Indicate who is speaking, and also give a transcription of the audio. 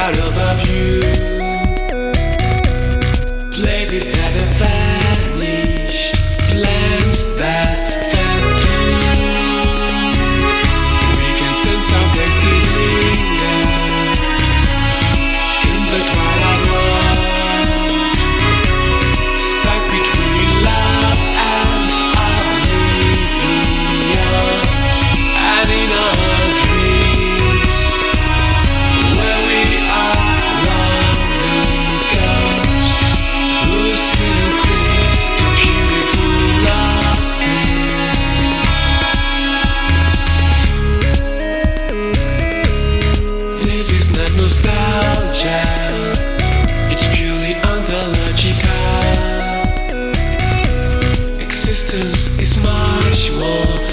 Speaker 1: out of our view. Places that have vanished, plans that fell through. We can sense our days to linger in the twilight world, stuck between love and oblivion, and in our dreams, where we are lonely ghosts who still cling to beautiful lost things. This is not nostalgia, it's purely ontological. Existence is much more